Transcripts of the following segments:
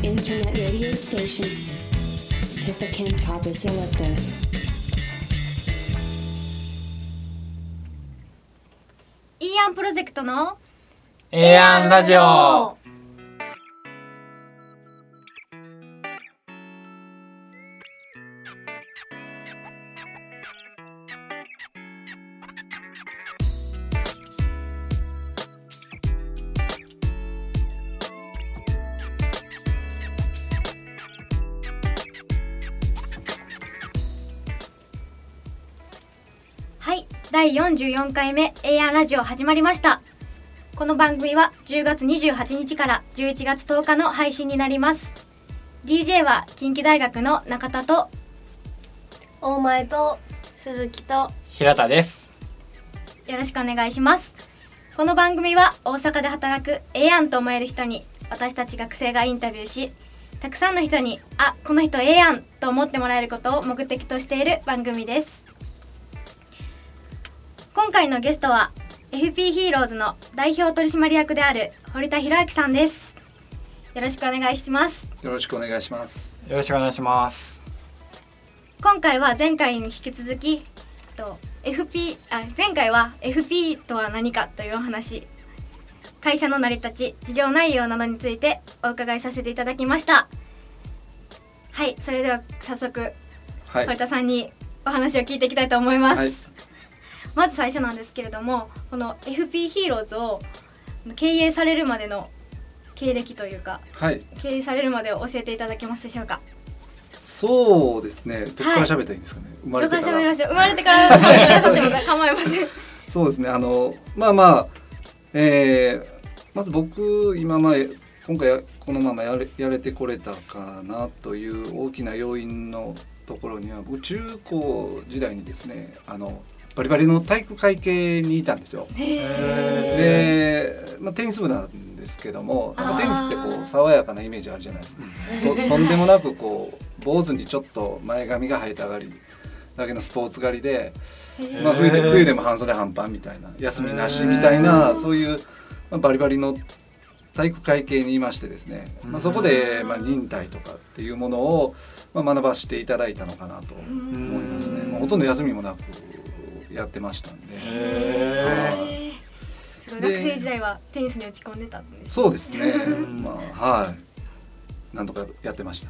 Internet radio station Hippocampus Elliptos イーアンプロジェクトのエーアンラジオ。 はい、第44回目エーアンラジオ始まりました。この番組は10月28日から11月10日の配信になります。 DJ は近畿大学の中田と大前と鈴木と平田です。 よろしくお願いします。この番組は大阪で働くええやんと思える人に私たち学生がインタビューし、たくさんの人にこの人ええやんと思ってもらえることを目的としている番組です。今回のゲストは FP ヒーローズの代表取締役である堀田博明さんです。よろしくお願いします。 よろしくお願いします。 よろしくお願いします。 今回は前回に引き続き前回は FP とは何かというお話、会社の成り立ち、事業内容などについてお伺いさせていただきました。はい、それでは早速、堀田さんにお話を聞いていきたいと思います。はい、まず最初なんですけれども、この FP ヒーローズを経営されるまでの経歴というか、経営されるまでを教えていただけますでしょうか。 そうですね、どこから喋ったらいいんですかね。 どこから喋りましょう。生まれてから喋ってくださっても構いません。 そうですね、まず僕今回このままやれてこれたかなという大きな要因のところには、僕中高時代にですね、バリバリの体育会系にいたんですよ。で、テニス部なんですけども、テニスってこう爽やかなイメージあるじゃないですか。とんでもなくこう坊主にちょっと前髪が生えたがりだけのスポーツ狩りで、冬でも半袖半パンみたいな、休みなしみたいな、そういう、バリバリの体育会系にいましてですね、そこで、忍耐とかっていうものを、学ばせていただいたのかなと思いますね。ほとんど休みもなくやってましたんで。 学生時代はテニスに打ち込んでたんですね。 そうですね。なんとかやってました。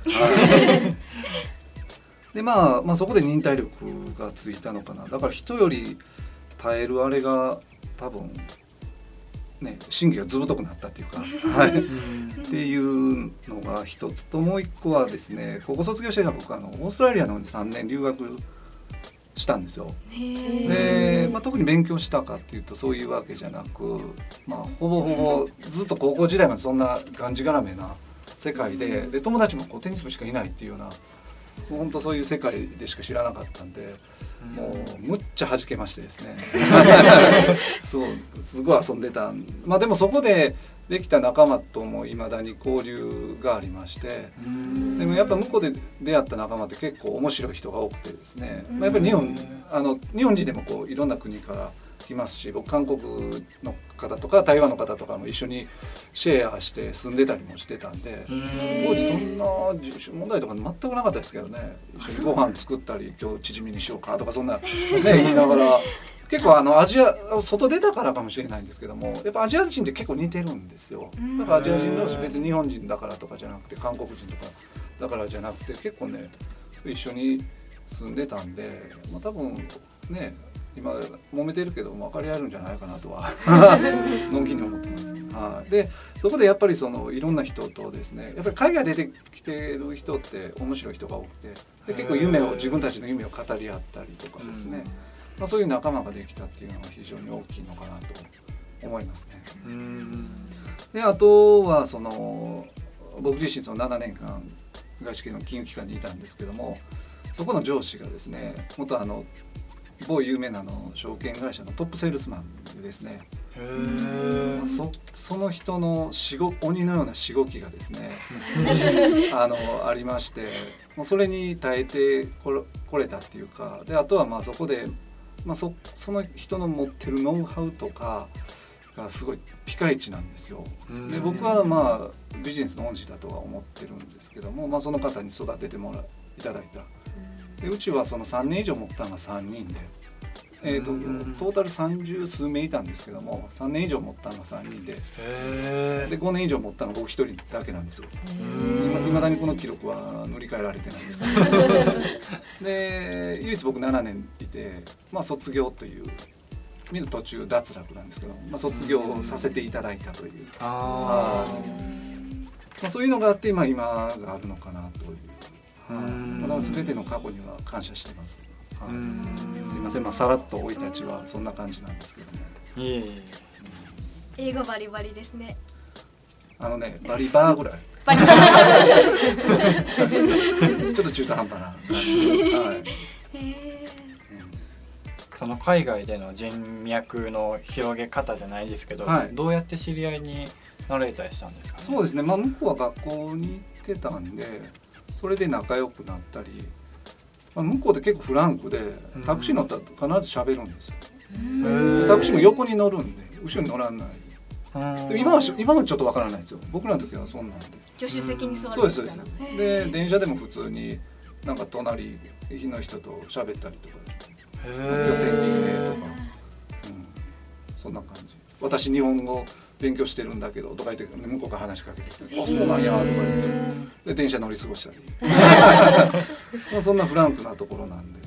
でそこで忍耐力がついたのかな。だから人より耐えるあれが多分ね、神経がずぶとくなったっていうか、っていうのが一つと、もう一個はですね、高校卒業してから僕オーストラリアの方に3年留学したんですよ。で、特に勉強したかっていうとそういうわけじゃなく、ほぼずっと高校時代までそんながんじがらめな世界で、友達もテニス部しかいないっていうような、本当そういう世界でしか知らなかったんで、もうむっちゃ弾けましてですねそうすごい遊んでたでもそこでできた仲間ともいまだに交流がありまして、でもやっぱ向こうで出会った仲間って結構面白い人が多くてですね、やっぱり日本人でもいろんな国から来ますし、僕韓国の方とか台湾の方とかも一緒にシェアして住んでたりもしてたんで、当時そんな人種問題とか全くなかったですけどね。一緒にご飯作ったり、今日チヂミにしようかとかそんな言いながら結構アジア外出たからかもしれないんですけども、やっぱアジア人って結構似てるんですよ。だからアジア人同士、別に日本人だからとかじゃなくて韓国人とかだからじゃなくて、結構ね一緒に住んでたんで、多分ね今揉めてるけど分かり合えるんじゃないかなとはのんきに思ってます。でそこでやっぱりいろんな人とですね、やっぱり海外出てきてる人って面白い人が多くて、で結構自分たちの夢を語り合ったりとかですね、そういう仲間ができたっていうのが非常に大きいのかなと思いますね。であとは僕自身7年間外資系の金融機関にいたんですけども、そこの上司がですね、元某有名な証券会社のトップセールスマンでですね、その人の鬼のようなしごきがですねありまして、それに耐えてこれたっていうか、であとはそこで、その人の持ってるノウハウとかがすごいピカイチなんですよ。で僕はまあビジネスの恩師だとは思ってるんですけども、まあ、その方に育てていただいた。でうちはその3年以上持ったのが3人で、トータル30数名いたんですけども3年以上持ったのが3人で、で5年以上持ったのが僕1人だけなんですよ。いまだにこの記録は塗り替えられてないんですけどで唯一僕7年いて、まあ、卒業というみんな途中脱落なんですけど、まあ、卒業させていただいたという、まあ、そういうのがあって今があるのかなという、まだ全ての過去には感謝してます。すいません、まあ、さらっと生い立ちはそんな感じなんですけどね。 英語バリバリですね。 バリバーぐらいバリバちょっと中途半端な感じ、 その海外での人脈の広げ方じゃないですけど、どうやって知り合いになられたりしたんですかね。 そうですね、まあ、向こうは学校に行ってたんでそれで仲良くなったり、まあ、向こうで結構フランクでタクシー乗ったら必ず喋るんですよ。タクシーも横に乗るんで後ろに乗らない。今はちょっとわからないですよ。僕らの時はそんなんで助手席に座る。 そうですそうです。で電車でも普通になんか隣の人と喋ったりとか、予定にねとか、そんな感じ。私日本語勉強してるんだけどとか言って向こうから話しかけてきて、あそうなんやとか言ってで電車乗り過ごしたりまあそんなフランクなところなんで。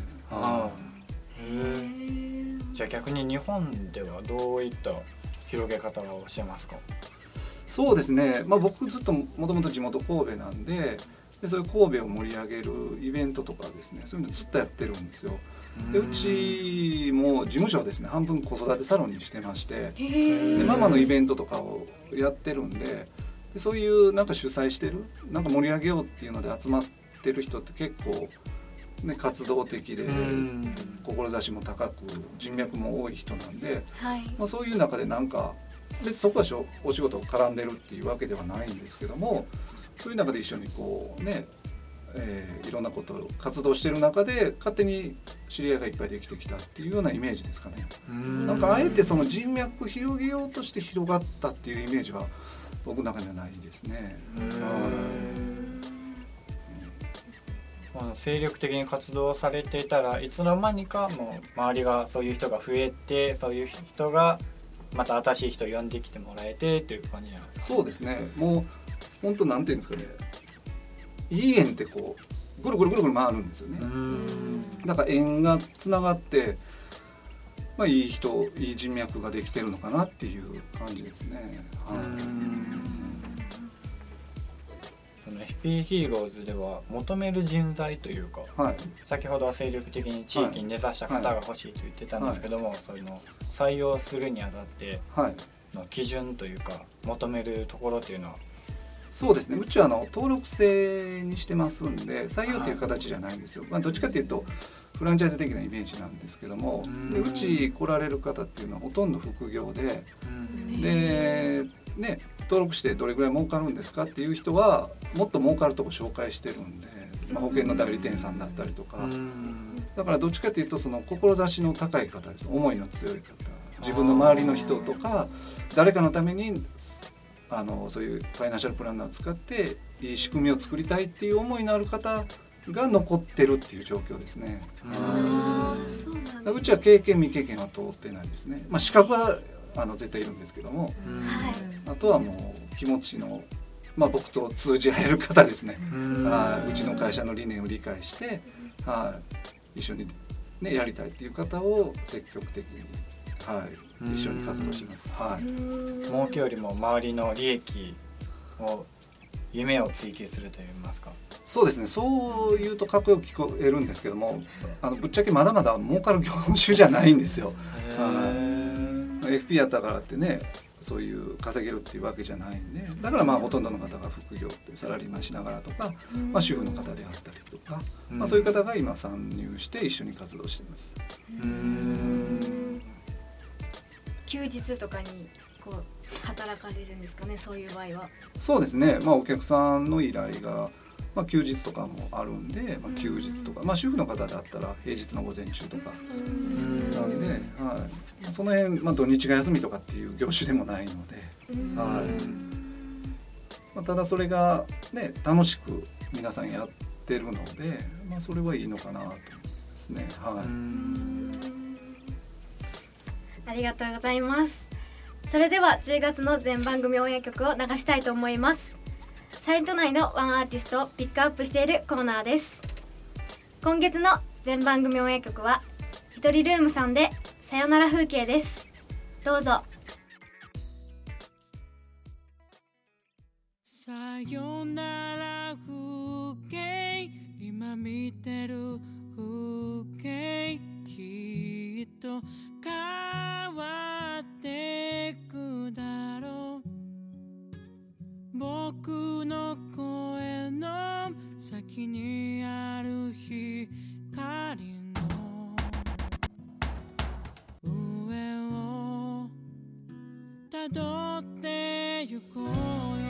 じゃあ逆に日本ではどういった広げ方をしてますか。 そうですね、まあ、僕ずっともともと地元神戸なんでそういう神戸を盛り上げるイベントとかですね、そういうのずっとやってるんですよ。でうちも事務所をですね半分子育てサロンにしてまして、でママのイベントとかをやってるんで、そういうなんか主催してるなんか盛り上げようっていうので集まってる人って結構、ね、活動的で志も高く人脈も多い人なんで、まあ、そういう中でなんか別にそこはお仕事を絡んでるっていうわけではないんですけども、そういう中で一緒にこうね、いろんなことを活動してる中で勝手に知り合いがいっぱいできてきたっていうようなイメージですかね。なんかあえてその人脈を広げようとして広がったっていうイメージは僕の中にはないですね。 精力的に活動されていたらいつの間にかもう周りがそういう人が増えて、そういう人がまた新しい人を呼んできてもらえてという感じなんですか。 そうですね、もう本当なんていうんですかね、いい縁ってこうぐるぐるぐるぐる回るんですよね。だから縁がつながって、まあ、いい人いい人脈ができてるのかなっていう感じですね。 FP ヒーローズでは求める人材というか、先ほどは精力的に地域に根ざした方が欲しいと言ってたんですけども、そういうのを採用するにあたっての基準というか求めるところというのは。 そうですね、うちは登録制にしてますんで採用という形じゃないんですよ。まあ、どっちかというとフランチャイズ的なイメージなんですけども、うち来られる方っていうのはほとんど副業で、でね、登録してどれぐらい儲かるんですかっていう人はもっと儲かるとこ紹介してるんで、まあ、保険の代理店さんだったりとか、だからどっちかというとその志の高い方です。思いの強い方、自分の周りの人とか誰かのためにそういうファイナンシャルプランナーを使っていい仕組みを作りたいっていう思いのある方が残ってるっていう状況ですね。うちは経験未経験は通ってないですね。まあ、資格は絶対いるんですけども、あとはもう気持ちの、まあ、僕と通じ合える方ですね。うちの会社の理念を理解して、一緒に、ね、やりたいっていう方を積極的に、一緒に活動してます。 儲けよりも周りの利益を夢を追求するといいますか。そうですね、 そう言うとかっこよく聞こえるんですけども、ぶっちゃけまだまだ儲かる業種じゃないんですよ。FP やったからってね、そういう稼げるっていうわけじゃないんで、だからまあほとんどの方が副業ってサラリーマンしながらとか、まあ、主婦の方であったりとか、まあ、そういう方が今参入して一緒に活動しています。 休日とかにこう働かれるんですかね、そういう場合は。 そうですね、まあ、お客さんの依頼が休日とかもあるんで、休日とか、主婦の方だったら平日の午前中とかなんで、はい、その辺、土日が休みとかっていう業種でもないので、はい、ただそれがね楽しく皆さんやってるので、それはいいのかなと思いますね。はい、 ありがとうございます。それでは10月の全番組オンエア曲を流したいと思います。サイト内のワンアーティストをピックアップしているコーナーです。今月の全番組オンエア曲はひとりルームさんでさよなら風景です。どうぞ。 さよなら風景、今見てる風景、きっと変わってくだろう。僕の声の先にある光の上をたどってゆこうよ。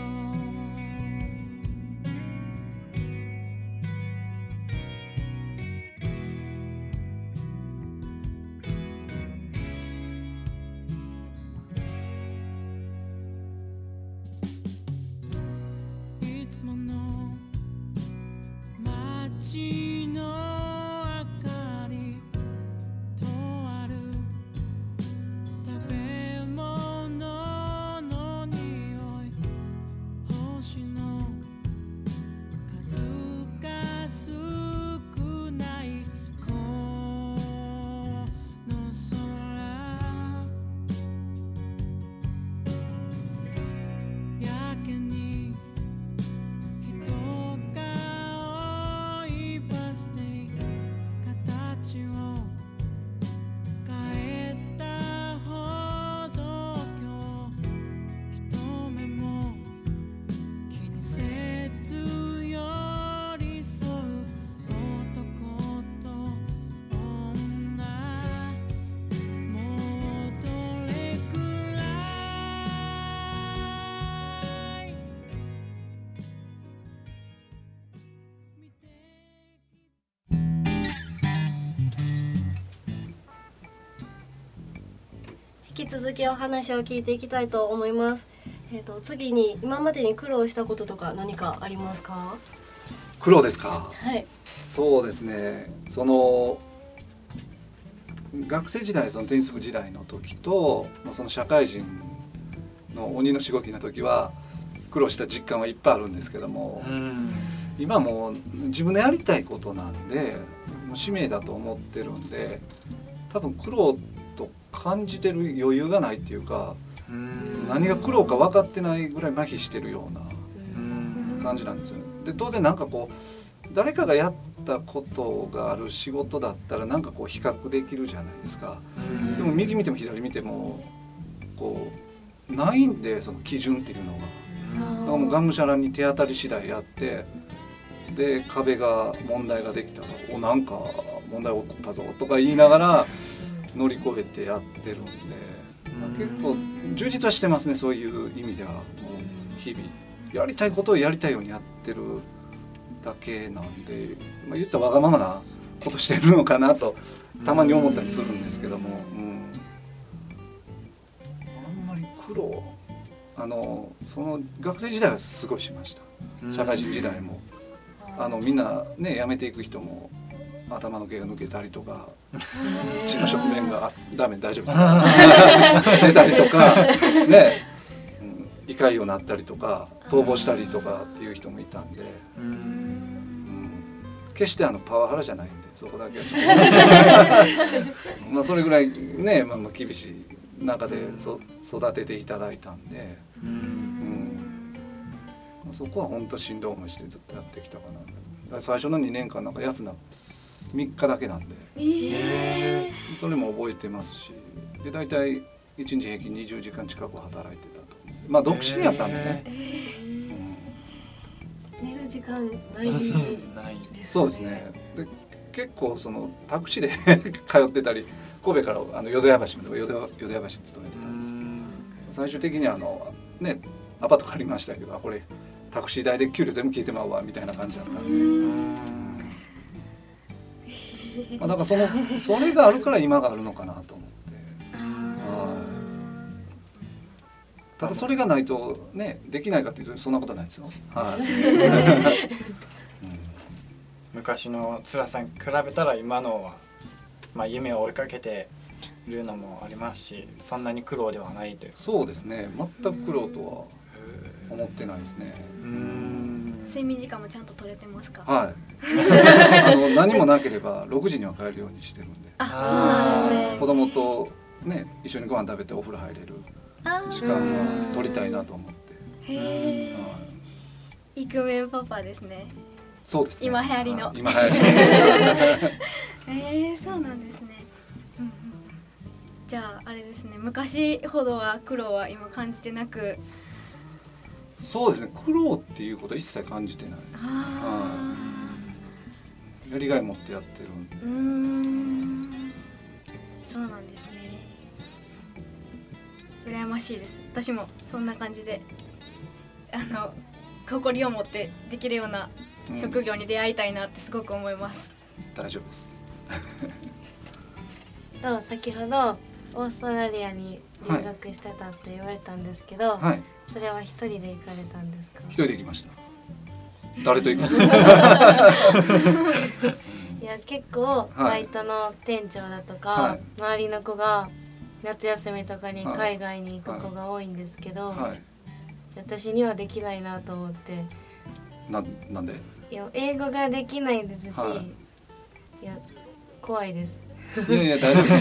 街の明かりとある食べ物の匂い、星の数が少ないこの空、やけに人が形を変えたほど今日一目も気にせず寄り添う男と女、もうどれくらい見て引き続きお話を聞いていきたいと思います。次に今までに苦労したこととか何かありますか？ 苦労ですか？ はい。 そうですね。その学生時代、そのテニス部時代の時と、その社会人の鬼のしごきの時は苦労した実感はいっぱいあるんですけども、今もう自分のやりたいことなんで、もう使命だと思ってるんで、多分苦労と感じてる余裕がないっていうか、何が苦労か分かってないぐらい麻痺してるような感じなんですよね。で当然なんかこう誰かがやったことがある仕事だったらなんかこう比較できるじゃないですか。でも右見ても左見てもこうないんで、その基準っていうのが。だからもうがむしゃらに手当たり次第やって、で壁が問題ができたらなんか問題起こったぞとか言いながら乗り越えてやってるんで、結構充実はしてますね。そういう意味ではもう日々やりたいことをやりたいようにやってるだけなんで、言ったらわがままなことしてるのかなとたまに思ったりするんですけども、あんまり苦労その学生時代はすごいしました。社会人時代もみんなね辞めていく人も頭の毛が抜けたりとか血の側面がダメ大丈夫ですか出たりとかね、胃潰瘍になったりとか逃亡したりとかっていう人もいたんで、決してパワハラじゃないんでそこだけはそれぐらいね、厳しい中で育てていただいたんで、そこは本当しんどい思いしてずっとやってきたかな。だから最初の2年間なんか休んだ3日だけなんで、それも覚えてますし、で大体1日平均20時間近く働いてたと。独身やったんでね、 寝る時間ないですね。 そうですね。で結構そのタクシーで通ってたり、神戸から淀屋橋まで淀屋橋に勤めてたんですけど、最終的にねアパート借りましたけど、これタクシー代で給料全部消えてまうわみたいな感じだったんで、だからそれがあるから今があるのかなと思って。ただそれがないとねできないかっていうとそんなことないですよ。 昔の辛さに比べたら今のは、まあ、夢を追いかけているのもありますし、そんなに苦労ではないという。 そうですね、全く苦労とは思ってないですね。 睡眠時間もちゃんと取れてますか？ はい。何もなければ6時には帰るようにしてるんで。 そうなんですね。 子供とね一緒にご飯食べてお風呂入れる時間は取りたいなと思って。 へー。イクメンパパですね。 そうですね。 今流行りの。 今流行りの。 そうなんですね。じゃああれですね。昔ほどは苦労は今感じてなく。 そうですね。苦労っていうことは一切感じてないです。やりがい持ってやってるんで。 そうなんですね。羨ましいです。私もそんな感じで誇りを持ってできるような職業に出会いたいなってすごく思います。 大丈夫です。 先ほどオーストラリアに留学してたって言われたんですけど、はい、それは一人で行かれたんですか？ 一人で行きました。誰と行きますか？ いや結構バイトの店長だとか、はい、周りの子が夏休みとかに海外に行く子が多いんですけど、はいはい、私にはできないなと思って。 なんで？ いや英語ができないですし、はい、いや怖いです。 いや大丈夫です。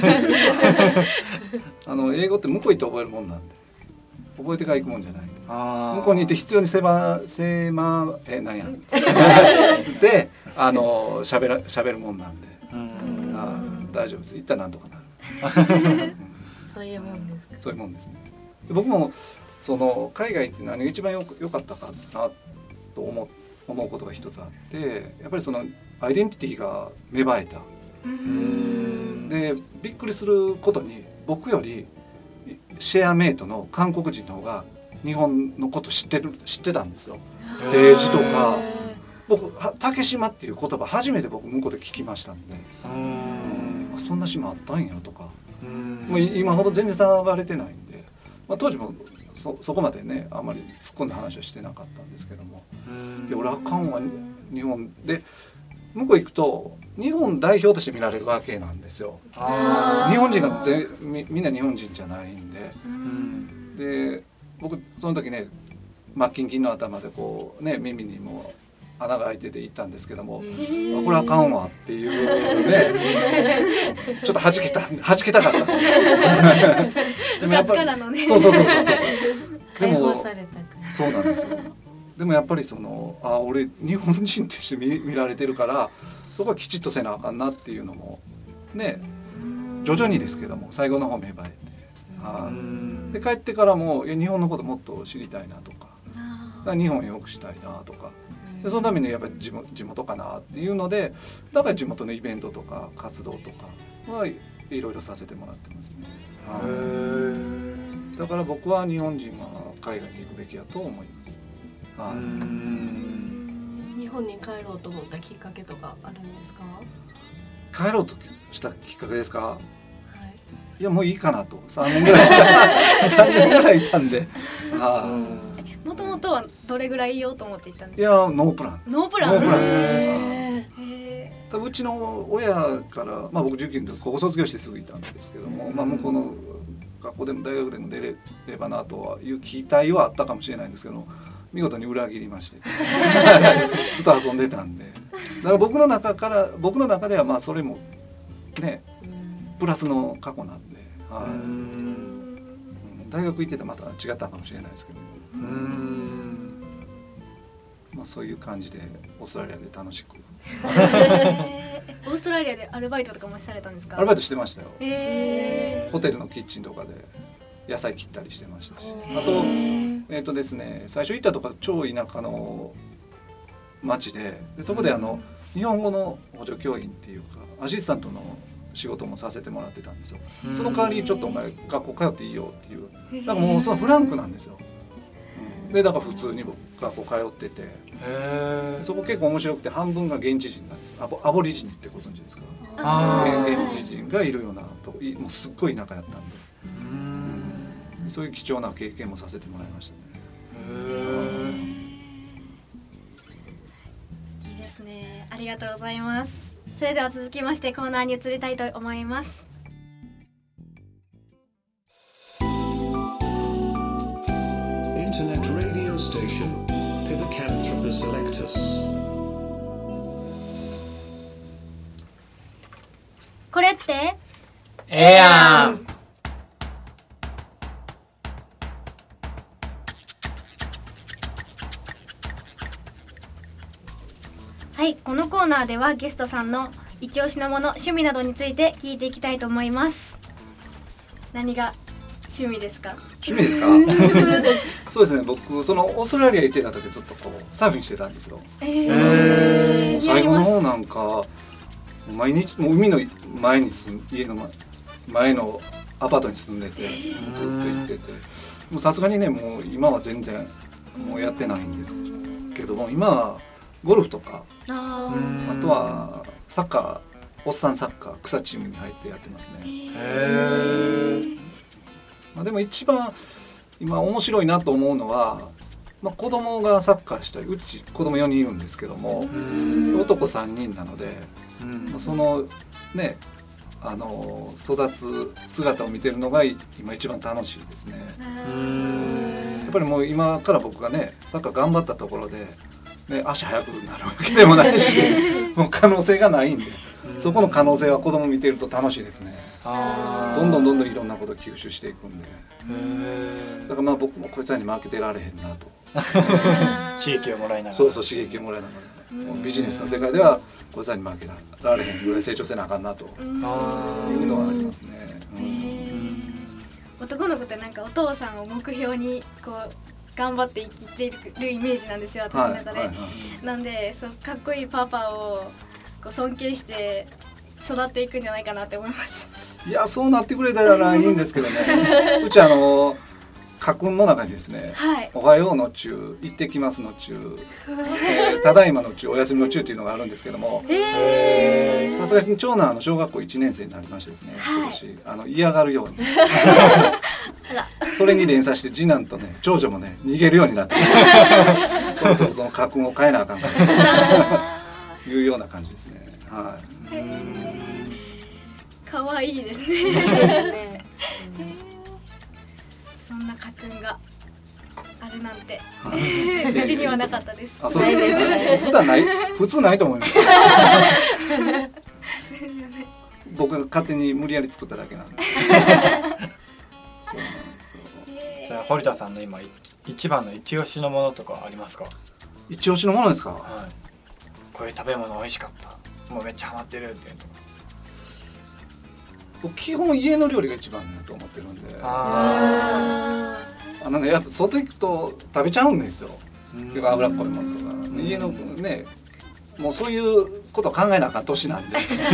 英語って向こう行って覚えるもんなんで、覚えてから行くもんじゃないんで。向こうに行って必要になんやで喋るもんなんで、大丈夫です。行ったらなんとかなる。 そういうもんですか？ そういうもんですね。僕も海外って何が一番良かったかなと思うことが一つあって、やっぱりアイデンティティが芽生えた。でびっくりすることに僕よりシェアメイトの韓国人の方が日本のこと知ってたんですよ。政治とか僕竹島っていう言葉初めて僕向こうで聞きましたんで、そんな島あったんやとか、もう今ほど全然騒がれてないんで、当時もそこまでねあんまり突っ込んだ話はしてなかったんですけども、いや俺あかんわ日本で向こう行くと日本代表として見られるわけなんですよ。日本人がみんな日本人じゃないんで、で僕その時ねマッキンキンの頭でこうね耳にも穴が開いてて行ったんですけども、これあかんわっていうねちょっと弾けたかったんです部活からのねそう解放されたからそうなんですよ。でもやっぱり俺日本人として見られてるからそこはきちっとせなあかんなっていうのもね徐々にですけども最後の方芽生えて、で帰ってからも日本のこともっと知りたいなとか、日本を良くしたいなとか、でそのためにやっぱり地元かなっていうので、だから地元のイベントとか活動とかはいろいろさせてもらってますね。だから僕は日本人は海外に行くべきだと思います。 日本に帰ろうと思ったきっかけとかあるんですか？ 帰ろうとしたきっかけですか？ はい、 いやもういいかなと3年ぐらいいたんで。 もともとはどれぐらいいようと思っていたんですか？ いやノープランですね。多分うちの親から、僕受験で高校卒業してすぐいたんですけども、向こうの学校でも大学でも出ればなという期待はあったかもしれないんですけど、見事に裏切りましてずっと遊んでたんで、だから僕の中ではそれもねプラスの過去なんで、大学行ってたらまた違ったかもしれないですけど、そういう感じでオーストラリアで楽しくオーストラリアでアルバイトとかもされたんですか？ アルバイトしてましたよ。ホテルのキッチンとかで野菜切ったりしてましたし、あとですね、最初行ったとか超田舎の町で、そこで日本語の補助教員っていうかアシスタントの仕事もさせてもらってたんですよ。その代わりちょっとお前学校通っていいよっていう、だからもうそのフランクなんですよ。 でだから普通に僕学校通ってて、そこ結構面白くて半分が現地人なんです。アボリジニってご存知ですか？現地人がいるようなとこ、もうすっごい田舎やったんで、そういう貴重な経験もさせてもらいましたね。 いいですね、ありがとうございます。それでは続きましてコーナーに移りたいと思います。 Internet radio station Pithecanthropus electus。 これってええやん。 はい、このコーナーではゲストさんの一押しのもの、趣味などについて聞いていきたいと思います。何が趣味ですか？ 趣味ですか？そうですね、僕そのオーストラリア行ってた時ずっとこうサーフィンしてたんですよ。最後の方なんか毎日もう海の前に家の前のアパートに住んでてずっと行ってて、もうさすがにねもう今は全然もうやってないんですけども、今はゴルフとか あとはサッカー、おっさんサッカー草チームに入ってやってますね。まあ、でも一番今面白いなと思うのは、まあ、子供がサッカーしたり、うち子供4人いるんですけども男3人なので、そのね育つ姿を見てるのが今一番楽しいですね。やっぱりもう今から僕がねサッカー頑張ったところで、ね、足速くなるわけでもないしもう可能性がないんで、そこの可能性は子供見てると楽しいですね。どんどんいろんなことを吸収していくんで、だからまあ僕もこいつらに負けてられへんなと刺激をもらいながら、 そう刺激をもらいながら、ビジネスの世界ではこいつらに負けられへんぐらい成長せなあかんなというのはありますね。 男の子ってなんかお父さんを目標にこう頑張って生きているイメージなんですよ、私の中で。なんでそうかっこいいパパをこう尊敬して育っていくんじゃないかなって思います。 いや、そうなってくれたらいいんですけどね。うち家訓の中にですね、 はい、 おはようの中、行ってきますの中、ただいまの中、お休みの中っていうのがあるんですけども、さすがに長男小学校1年生になりましてですね、今年嫌がるようにそれに連鎖して次男とね長女もね逃げるようになってそろそろその家訓を変えなあかんというような感じですね。はい。 かわいいですね。そんな家訓があるなんてうちにはなかったです。 あ、そうですね。普段ない、普通ないと思います。僕が勝手に無理やり作っただけなんで。そうなんですよ。 じゃあ堀田さんの今一番の一押しのものとかありますか？ 一押しのものですか？ はい。こういう食べ物美味しかった。もうめっちゃハマってるっていうの。 僕基本家の料理が一番ねと思ってるんで。ね、やっぱ外行くと食べちゃうんですよ。油っこいものとか。家のね、もうそういうこと考えなあかん年なんで。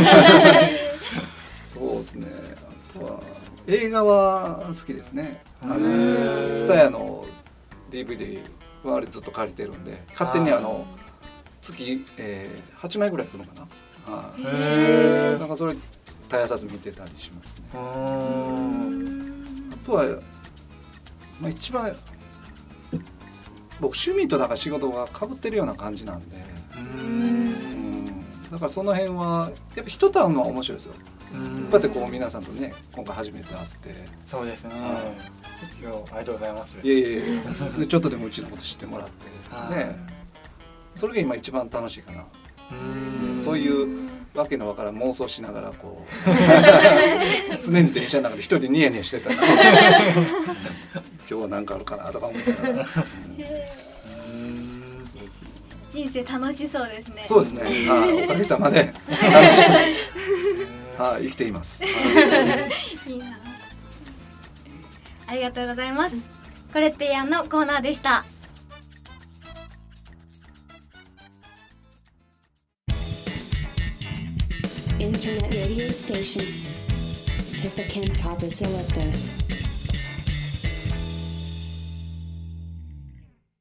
そうですね。あとは映画は好きですね。TSUTAYAの DVD はあれずっと借りてるんで、勝手に月、8枚ぐらい来るのかな。なんかそれ絶やさず見てたりしますね。あとは、まあ、一番僕趣味とだから仕事が被ってるような感じなんで、だからその辺はやっぱ人と会うのは面白いですよ。こうやってこう皆さんとね今回初めて会って。 そうですね。今日ありがとうございます。 いやちょっとでもうちのこと知ってもらってね、それが今一番楽しいかな。そういうわけのわからん妄想しながらこう常に電車の中で一人でニヤニヤしてたら今日は何かあるかなとか思ってたら人生楽しそうですね。 そうですね。おかげさまで楽しく生きています。 いいな。ありがとうございます。これってやんのコーナーでした。 Internet radio station Hippocampus electus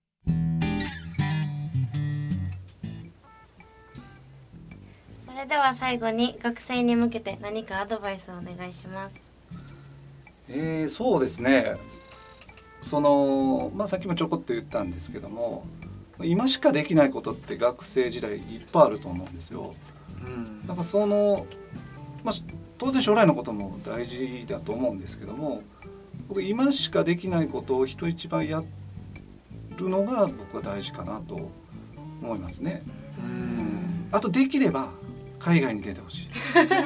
れでは最後に学生に向けて何かアドバイスをお願いします。 そうですね、さっきもちょこっと言ったんですけども、今しかできないことって学生時代いっぱいあると思うんですよ。なんか当然将来のことも大事だと思うんですけども、僕今しかできないことを人一倍やるのが僕は大事かなと思いますね。あとできれば海外に出てほしい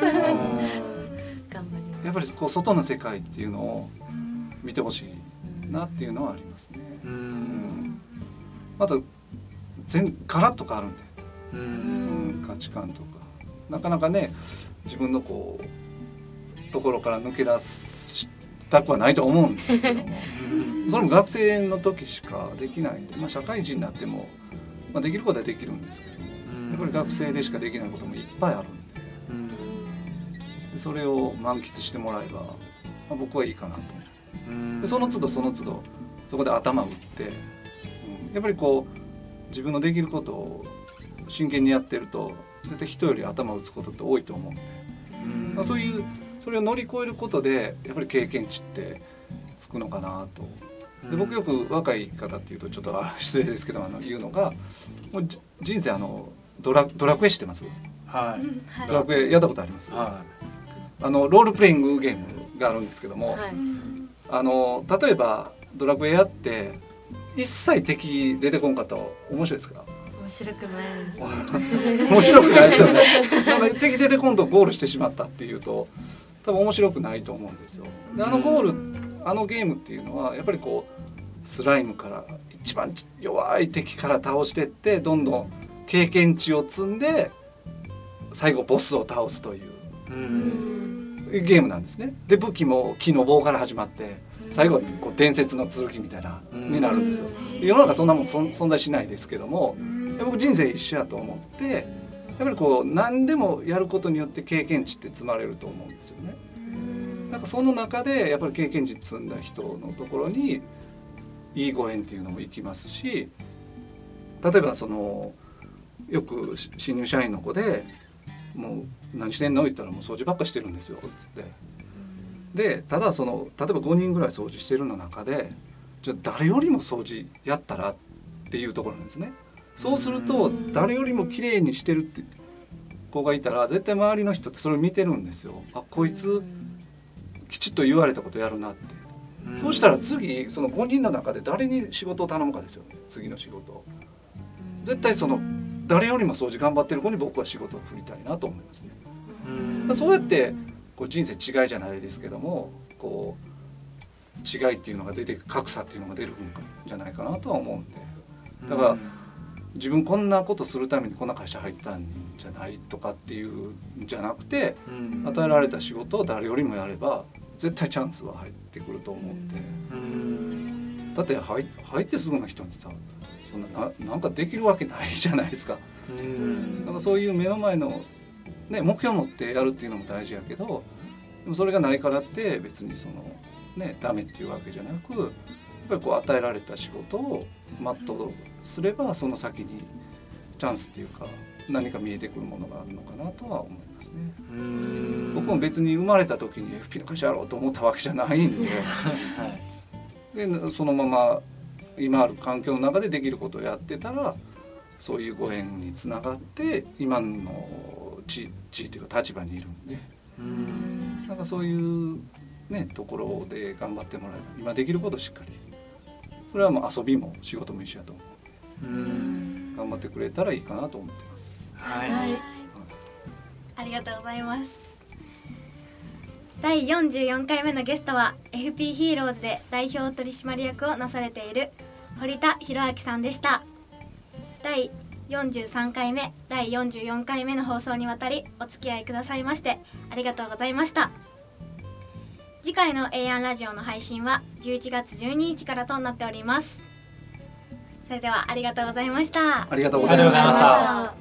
やっぱり外の世界っていうのを見てほしいなっていうのはありますね。あとガラッと変わるんで、価値観とかなかなかね自分のところから抜け出したくはないと思うんですけどもそれも学生の時しかできないんで、社会人になっても、できることはできるんですけども、やっぱり学生でしかできないこともいっぱいあるんで、それを満喫してもらえば、僕はいいかなと。でその都度そこで頭を打って、やっぱり自分のできることを真剣にやってると絶対人より頭を打つことって多いと思うんで、それを乗り越えることでやっぱり経験値ってつくのかなと。で僕よく若い方っていうとちょっと失礼ですけど言うのが、もう人生ドラクエ知ってます？ はい。 ドラクエやったことあります？ はい。 ロールプレイングゲームがあるんですけども、例えばドラクエやって一切敵出てこんかったら面白いですか？ 面白くないです。 面白くないですよね。敵出てこんとゴールしてしまったっていうと多分面白くないと思うんですよ。でゴールゲームっていうのはやっぱりスライムから一番弱い敵から倒していってどんどん経験値を積んで最後ボスを倒すというゲームなんですね。で武器も木の棒から始まって最後伝説の剣みたいなになるんですよ。世の中そんなもん存在しないですけども、僕人生一緒やと思って、やっぱり何でもやることによって経験値って積まれると思うんですよね。なんかその中でやっぱり経験値積んだ人のところにいいご縁っていうのも行きますし、例えばよく新入社員の子でもう何してんの言ったらもう掃除ばっかしてるんですよつって、でただ例えば5人ぐらい掃除してるの中でじゃあ誰よりも掃除やったらっていうところなんですね。そうすると誰よりも綺麗にしてるって子がいたら絶対周りの人ってそれを見てるんですよ。こいつきちっと言われたことやるなって。そうしたら次その5人の中で誰に仕事を頼むかですよね。次の仕事を絶対誰よりも掃除頑張ってる子に僕は仕事を振りたいなと思いますね。そうやって人生違いじゃないですけども違いっていうのが出て格差っていうのが出るんじゃないかなとは思うんで、だから自分こんなことするためにこんな会社入ったんじゃないとかっていうんじゃなくて、与えられた仕事を誰よりもやれば絶対チャンスは入ってくると思って、だって入ってすぐの人にさそんなんかできるわけないじゃないですか。だからそういう目の前の、目標を持ってやるっていうのも大事やけど、でもそれがないからって別にダメっていうわけじゃなく、やっぱり与えられた仕事を全うすればその先にチャンスっていうか何か見えてくるものがあるのかなとは思いますね。僕も別に生まれた時に FP の会社やろうと思ったわけじゃないんで、でそのまま今ある環境の中でできることをやってたらそういうご縁につながって今の地位というか立場にいるんで、なんかそういうところで頑張ってもらえば今できることをしっかり、それはもう遊びも仕事も一緒だと思う、頑張ってくれたらいいかなと思ってます。 ありがとうございます。第44回目のゲストは FP ヒーローズで代表取締役をなされている堀田博明さんでした。第43回目第44回目の放送にわたりお付き合いくださいましてありがとうございました。次回の A&ラジオの配信は11月12日からとなっております。それではありがとうございました。 ありがとうございました。